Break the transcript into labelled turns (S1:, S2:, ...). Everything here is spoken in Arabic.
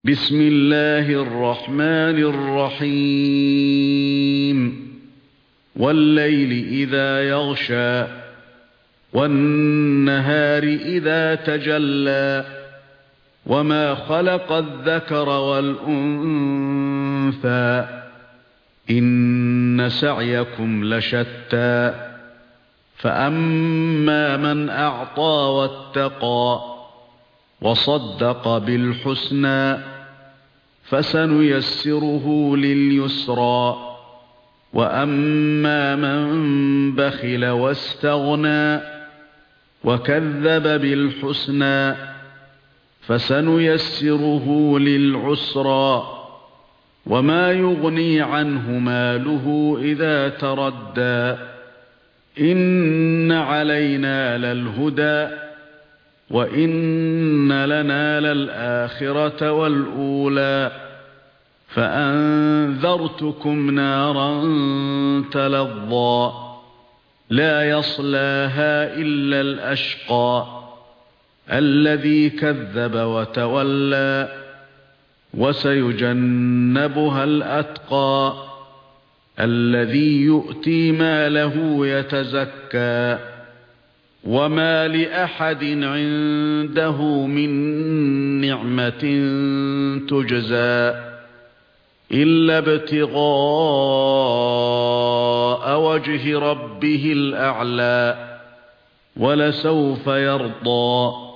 S1: بسم الله الرحمن الرحيم والليل إذا يغشى والنهار إذا تجلى وما خلق الذكر والأنثى إن سعيكم لشتى فأما من أعطى واتقى وصدق بالحسنى فسنيسره لليسرى وأما من بخل واستغنى وكذب بالحسنى فسنيسره للعسرى وما يغني عنه ماله إذا تردى إن علينا للهدى وإن لنا للآخرة والأولى فأنذرتكم نارا تلظى لا يصلاها إلا الأشقى الذي كذب وتولى وسيجنبها الأتقى الذي يؤتي ماله يتزكى وما لأحد عنده من نعمة تجزى إلا ابتغاء وجه ربه الأعلى ولسوف يرضى